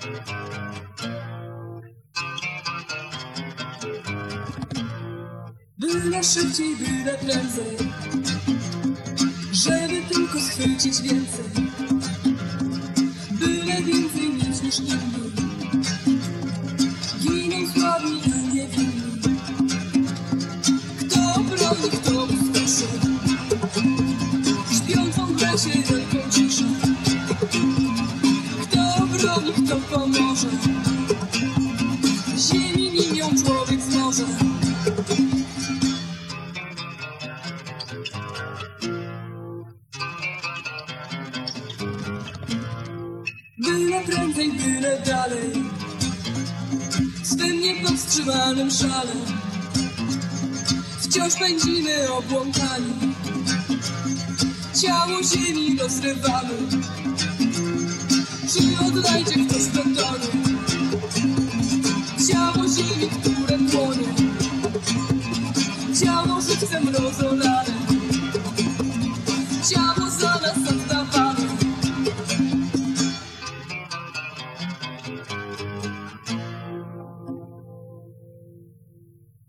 Byle szybciej, byle prędzej, żeby tylko schwycić więcej. Byle więcej mieć niż inni, giną sławni i niewinni. Kto broni, kto usłyszy śpiącą w lesie wielką ciszę. Kto broni, kto pomoże, ziemi milion człowiek zmoże. Byle prędzej, byle dalej, w swym niepowstrzymanym szale wciąż pędzimy obłąkani, ciało ziemi rozrywamy. Czy odnajdzie ktoś betonie ciało ziemi, które płonie, ciało żywcem rozolane?